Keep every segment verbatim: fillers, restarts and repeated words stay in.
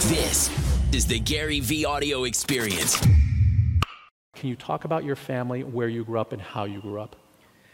This is the Gary V Audio Experience. Can you talk about your family, where you grew up, and how you grew up?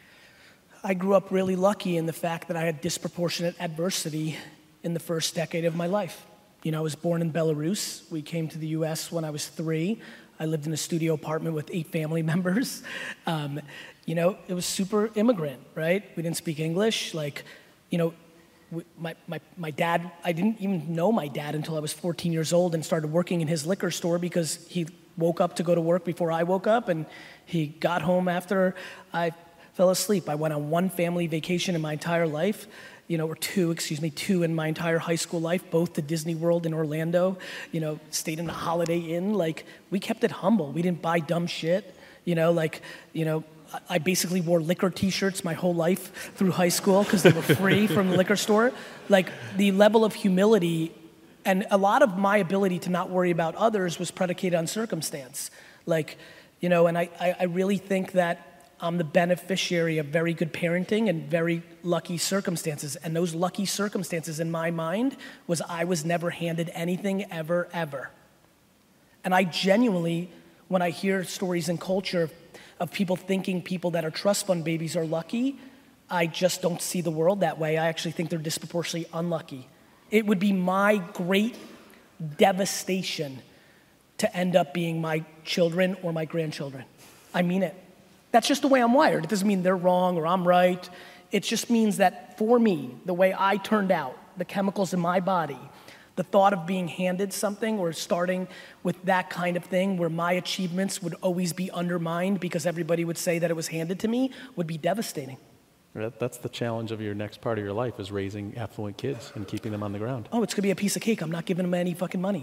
I grew up really lucky in the fact that I had disproportionate adversity in the first decade of my life. You know, I was born in Belarus. We came to the U S when I was three. I lived in a studio apartment with eight family members. Um, you know, it was super immigrant, right? We didn't speak English. Like, you know, we, my, my, my dad, I didn't even know my dad until I was fourteen years old and started working in his liquor store because he woke up to go to work before I woke up, and he got home after I fell asleep. I went on one family vacation in my entire life, you know, or two, excuse me, two in my entire high school life, both to Disney World in Orlando, you know, stayed in a Holiday Inn. Like, we kept it humble. We didn't buy dumb shit, you know, like, you know, I basically wore liquor t-shirts my whole life through high school because they were free from the liquor store. Like, the level of humility and a lot of my ability to not worry about others was predicated on circumstance. Like, you know, and I, I, I really think that I'm the beneficiary of very good parenting and very lucky circumstances. And those lucky circumstances in my mind was I was never handed anything ever, ever. And I genuinely, when I hear stories in culture of people thinking people that are trust fund babies are lucky, I just don't see the world that way. I actually think they're disproportionately unlucky. It would be my great devastation to end up being my children or my grandchildren. I mean it. That's just the way I'm wired. It doesn't mean they're wrong or I'm right. It just means that for me, the way I turned out, the chemicals in my body, the thought of being handed something or starting with that kind of thing where my achievements would always be undermined because everybody would say that it was handed to me would be devastating. That's the challenge of your next part of your life, is raising affluent kids and keeping them on the ground. Oh, it's going to be a piece of cake. I'm not giving them any fucking money.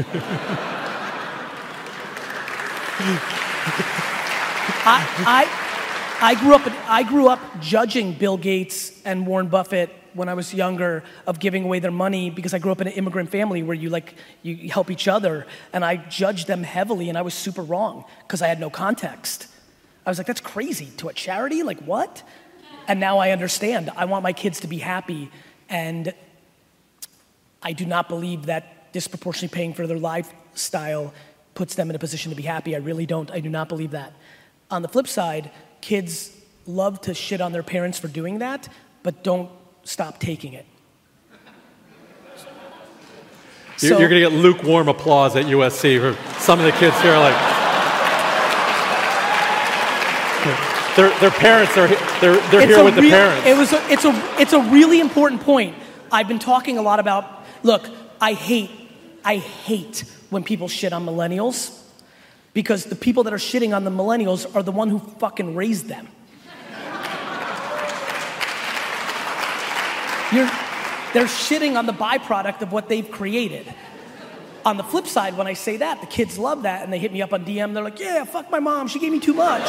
I, I, I grew up. I grew up judging Bill Gates and Warren Buffett when I was younger of giving away their money because I grew up in an immigrant family where you like you help each other, and I judged them heavily, and I was super wrong because I had no context. I was like, that's crazy. To a charity? Like what? And now I understand. I want my kids to be happy, and I do not believe that disproportionately paying for their lifestyle puts them in a position to be happy. I really don't. I do not believe that. On the flip side, kids love to shit on their parents for doing that, but don't stop taking it. You're, So, you're going to get lukewarm applause at U S C for some of the kids here. Like, their their parents are they're they're it's here a with the real- parents. It was a, it's a it's a really important point. I've been talking a lot about. Look, I hate I hate when people shit on millennials because the people that are shitting on the millennials are the one who fucking raised them. You're, they're shitting on the byproduct of what they've created. On the flip side, when I say that, the kids love that, and they hit me up on D M. They're like, yeah, fuck my mom. She gave me too much.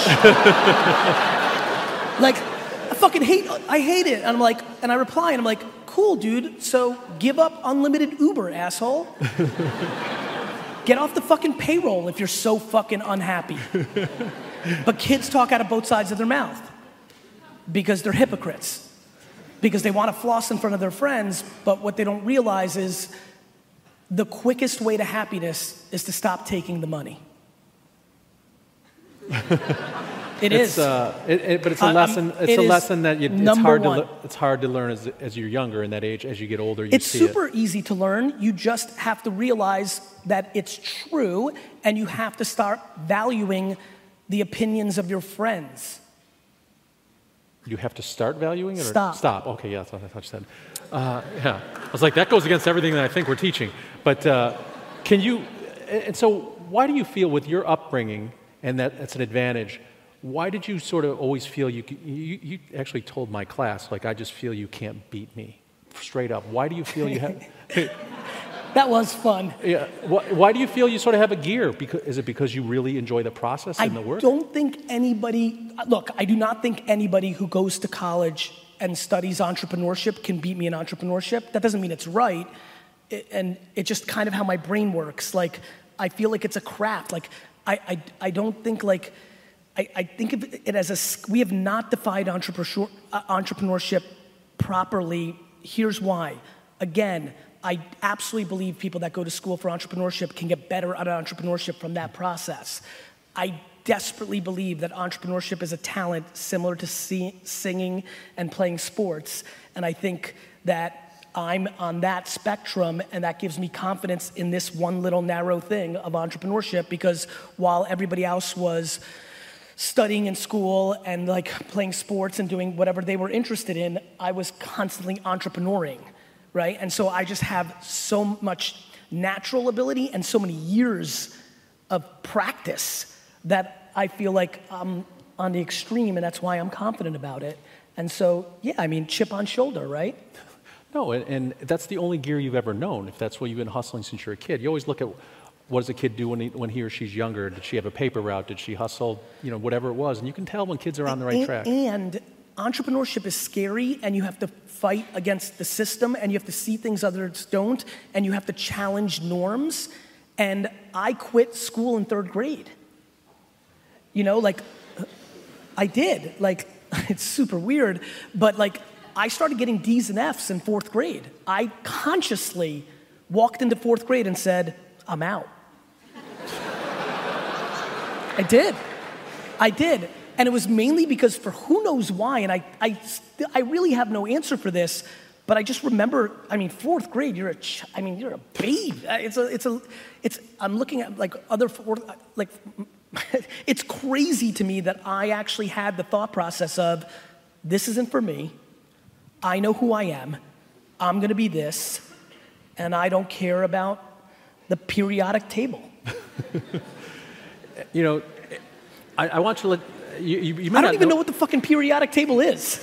Like, I fucking hate, I hate it. And I'm like, and I reply, and I'm like, cool, dude. So give up unlimited Uber, asshole. Get off the fucking payroll if you're so fucking unhappy. But kids talk out of both sides of their mouth because they're hypocrites. Because they want to floss in front of their friends, but what they don't realize is the quickest way to happiness is to stop taking the money. It it's, is. Uh, it, it, but it's a Uh, lesson. um, It's it a is lesson that you, it's number hard to one. le- it's hard to learn as as you're younger in that age. As you get older, you It's see super it. easy to learn. You just have to realize that it's true, and you have to start valuing the opinions of your friends. You have to start valuing it? Or Stop. Stop. Okay, yeah, that's what I thought you said. Uh, yeah. I was like, that goes against everything that I think we're teaching. But uh, can you, and so why do you feel with your upbringing, and that that's an advantage, why did you sort of always feel you, you, you actually told my class, like, I just feel you can't beat me, straight up. Why do you feel you have, That was fun. yeah, why, why do you feel you sort of have a gear? Because, is it because you really enjoy the process I and the work? don't think anybody, look, I do not think anybody who goes to college and studies entrepreneurship can beat me in entrepreneurship. That doesn't mean it's right. It, and it's just kind of how my brain works. Like, I feel like it's a craft. Like, I, I, I don't think like, I, I think of it as a, we have not defined entrepreneurship, uh, entrepreneurship properly. Here's why. Again, I absolutely believe people that go to school for entrepreneurship can get better at entrepreneurship from that process. I desperately believe that entrepreneurship is a talent similar to see, singing and playing sports. And I think that I'm on that spectrum, and that gives me confidence in this one little narrow thing of entrepreneurship, because while everybody else was studying in school and like playing sports and doing whatever they were interested in, I was constantly entrepreneuring, right? And so I just have so much natural ability and so many years of practice that I feel like I'm on the extreme, and that's why I'm confident about it. And so, yeah, I mean, chip on shoulder, right? No, and, and that's the only gear you've ever known, if that's what you've been hustling since you're a kid. You always look at what does a kid do when he, when he or she's younger? Did she have a paper route? Did she hustle? You know, whatever it was. And you can tell when kids are on the right and, track. And entrepreneurship is scary, and you have to fight against the system, and you have to see things others don't, and you have to challenge norms. And I quit school in third grade. You know, like, I did. Like, it's super weird, but like, I started getting D's and F's in fourth grade. I consciously walked into fourth grade and said, I'm out. I did. I did. And it was mainly because, for who knows why, and I, I, st- I really have no answer for this, but I just remember, I mean, fourth grade, you're a, ch- I mean, you're a babe. It's a, it's a, it's, I'm looking at like other, fourth, like, it's crazy to me that I actually had the thought process of, this isn't for me. I know who I am. I'm gonna be this, and I don't care about the periodic table. You know, I, I want you to let, you, you, you I don't even know, know what the fucking periodic table is.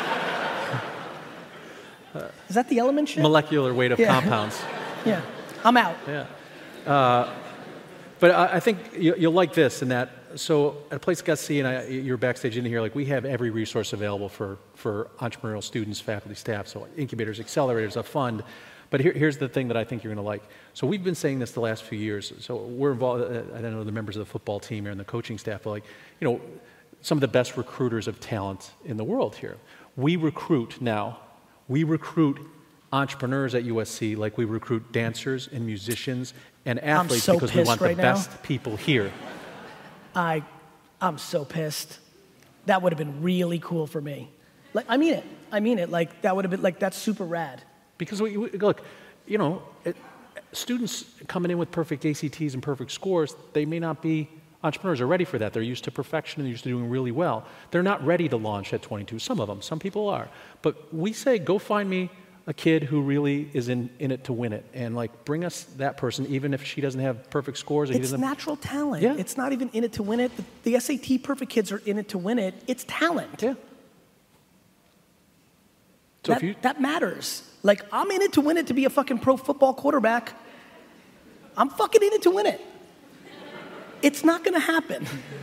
Is that the element shit? Molecular weight of yeah. compounds. Yeah, I'm out. Yeah. Uh, but I, I think you, you'll like this in that, so at a place like S C, and I, you're backstage in here, like we have every resource available for, for entrepreneurial students, faculty, staff, so incubators, accelerators, a fund. But here, here's the thing that I think you're going to like. So we've been saying this the last few years. So we're involved, uh, I don't know the members of the football team here and the coaching staff, but like, you know, some of the best recruiters of talent in the world here. We recruit now, we recruit entrepreneurs at U S C like we recruit dancers and musicians and athletes so because we want right the now. best people here. I, I'm so pissed. That would have been really cool for me. Like, I mean it. I mean it. Like, that would have been, like, that's super rad. Because, we, we, look, you know, it, students coming in with perfect A C Ts and perfect scores, they may not be entrepreneurs are ready for that. They're used to perfection and they're used to doing really well. They're not ready to launch at twenty-two. Some of them, some people are. But we say, go find me a kid who really is in, in it to win it. And like, bring us that person, even if she doesn't have perfect scores. Or it's he doesn't natural talent. Yeah. It's not even in it to win it. The, the S A T perfect kids are in it to win it. It's talent. Yeah. So that, if you, that matters. Like, I'm in it to win it to be a fucking pro football quarterback. I'm fucking in it to win it. It's not gonna happen.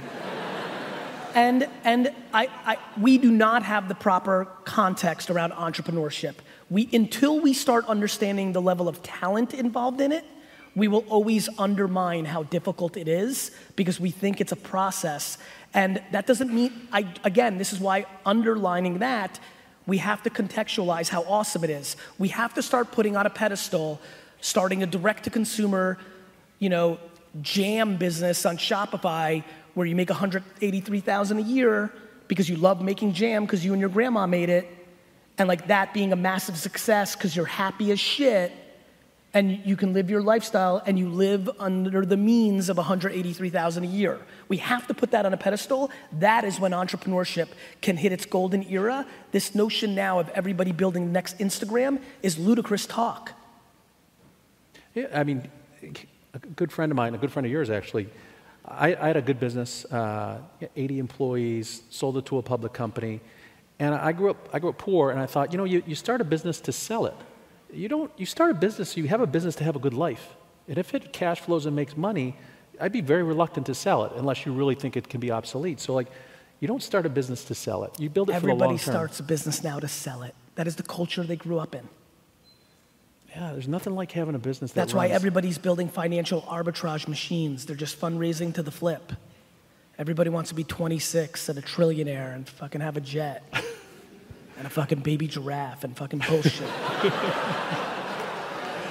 and and I, I, we do not have the proper context around entrepreneurship. We, until we start understanding the level of talent involved in it, we will always undermine how difficult it is because we think it's a process. And that doesn't mean, I, again, this is why underlining that, we have to contextualize how awesome it is. We have to start putting on a pedestal, starting a direct-to-consumer, you know, jam business on Shopify where you make one hundred eighty-three thousand dollars a year because you love making jam because you and your grandma made it, and like that being a massive success because you're happy as shit, and you can live your lifestyle and you live under the means of one hundred eighty-three thousand dollars a year. We have to put that on a pedestal. That is when entrepreneurship can hit its golden era. This notion now of everybody building the next Instagram is ludicrous talk. Yeah, I mean, a good friend of mine, a good friend of yours actually, I, I had a good business, uh, eighty employees, sold it to a public company, and I grew up, I grew up poor, and I thought, you know, you, you start a business to sell it. You don't, you start a business, you have a business to have a good life. And if it cash flows and makes money, I'd be very reluctant to sell it unless you really think it can be obsolete. So like, you don't start a business to sell it. You build it Everybody for the long term. Everybody starts a business now to sell it. That is the culture they grew up in. Yeah, there's nothing like having a business that That's runs. why everybody's building financial arbitrage machines. They're just fundraising to the flip. Everybody wants to be twenty-six and a trillionaire and fucking have a jet. And a fucking baby giraffe and fucking bullshit.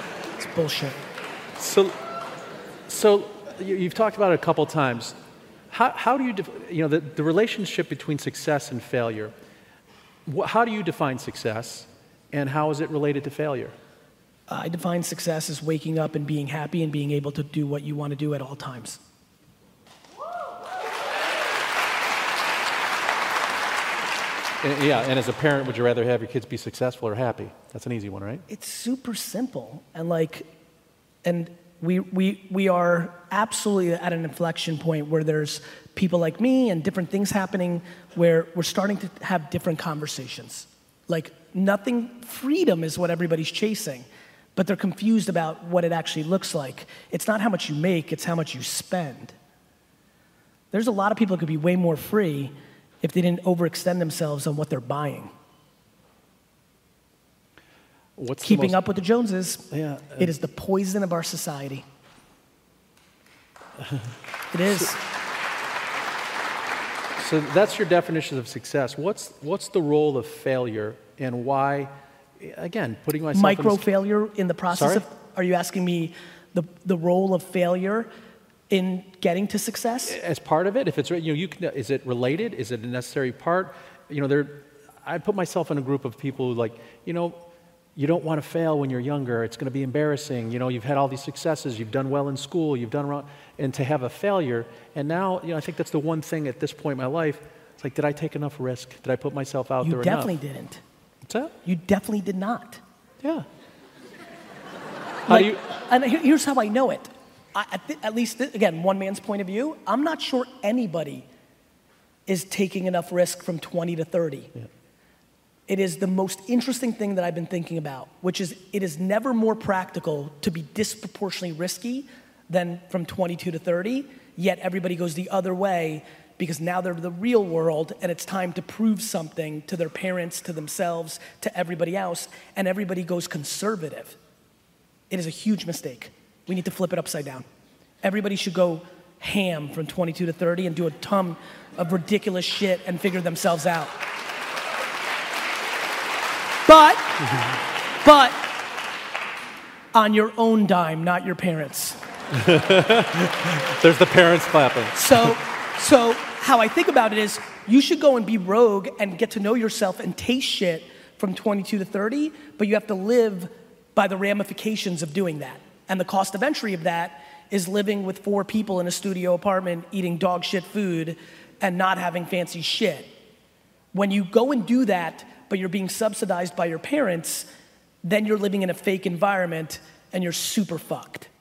bullshit. So, so you- you've talked about it a couple times. How, how do you, def- you know, the, the relationship between success and failure, wh- how do you define success, and how is it related to failure? I define success as waking up and being happy and being able to do what you want to do at all times. And, yeah, and as a parent, would you rather have your kids be successful or happy? That's an easy one, right? It's super simple. And like, and we, we, we are absolutely at an inflection point where there's people like me and different things happening where we're starting to have different conversations. Like nothing, freedom is what everybody's chasing, but they're confused about what it actually looks like. It's not how much you make, it's how much you spend. There's a lot of people who could be way more free if they didn't overextend themselves on what they're buying. What's the Keeping most- up with the Joneses, Yeah, uh, it is the poison of our society. It is. So that's your definition of success. What's, what's the role of failure, and why, again, putting myself in Micro this- failure in the process Sorry? of, are you asking me the, the role of failure in getting to success? as part of it, if it's, you know, you can, is it related? Is it a necessary part? You know, there, I put myself in a group of people who like, you know, you don't want to fail when you're younger. It's going to be embarrassing. You know, you've had all these successes. You've done well in school. You've done wrong. And to have a failure, and now, you know, I think that's the one thing at this point in my life, it's like, did I take enough risk? Did I put myself out You there definitely enough? didn't. What's that? You definitely did not. Yeah. How Like, do you, and here- here's how I know it. I, at, th- at least, th- again, one man's point of view, I'm not sure anybody is taking enough risk from twenty to thirty. Yeah. It is the most interesting thing that I've been thinking about, which is it is never more practical to be disproportionately risky than from twenty-two to thirty, yet everybody goes the other way because now they're the real world and it's time to prove something to their parents, to themselves, to everybody else, and everybody goes conservative. It is a huge mistake. We need to flip it upside down. Everybody should go ham from twenty-two to thirty and do a ton of ridiculous shit and figure themselves out. But, but, on your own dime, not your parents. there's the parents clapping. So, so how I think about it is you should go and be rogue and get to know yourself and taste shit from twenty-two to thirty, but you have to live by the ramifications of doing that. And the cost of entry of that is living with four people in a studio apartment, eating dog shit food, and not having fancy shit. When you go and do that, but you're being subsidized by your parents, then you're living in a fake environment and you're super fucked.